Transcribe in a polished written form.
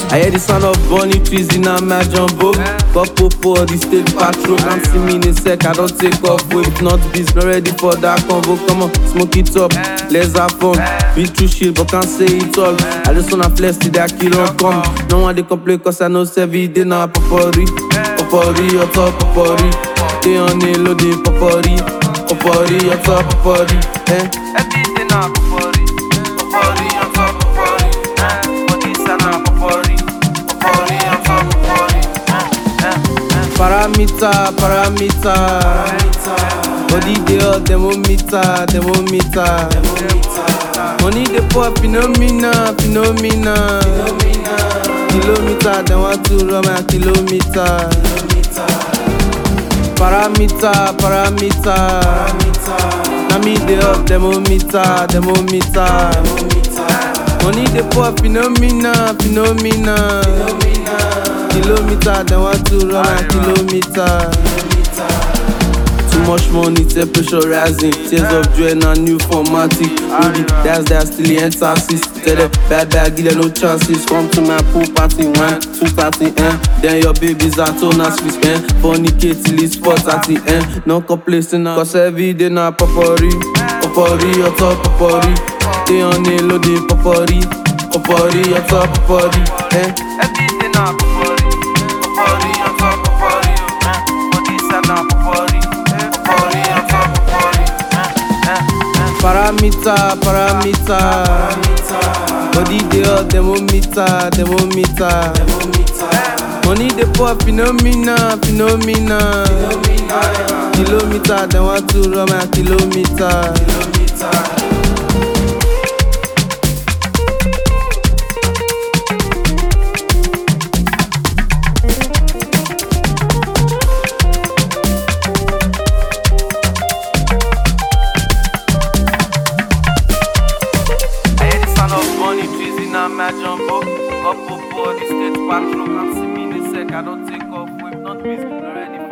I hear the sound of Bonnie trees in a my jumbo. Got popo the state patrol. Can't see me in a sec, I don't take off. Wait, not this, not ready for that convo. Come on, smoke it up, let's have fun. Be too shit, but can't say it all. I just wanna flex till that killer come. No one they complain cause I know every day now popori. Popori, on top popori. They on the load, they popori. Popori, on top popori. Every day now popori. Popori, on top popori. Body sana popori. Popori, on top popori. Parameter. Body they all thermometer. Money they pour phenomena. Kilometer, they want to run my kilometer. Parameter. Now me they up thermometer. Money they pour phenomena. Kilometer, they want to run my kilometer. Too much money, temperature rising. Tears of joy and a new formatic. Rudy, that's still the emphasis. Tell them bad, give them no chances. Come to my pool party, 1, 2:30, Then your babies are tone as we spend. Fornicate till it's 4:30, No complacing, cause every day now popori. Popori, on top popori. They on the load, they popori. Popori, on top popori, Every day now popori. Popori, on top popori. Body sana popori. Parameter. Body they all thermometer. Money they pour phenomena. Kilometer, they want to run my kilometer. My jumbo, got popo, the state patrol. Can't see me in a sec, I don't take off. We've not busy already.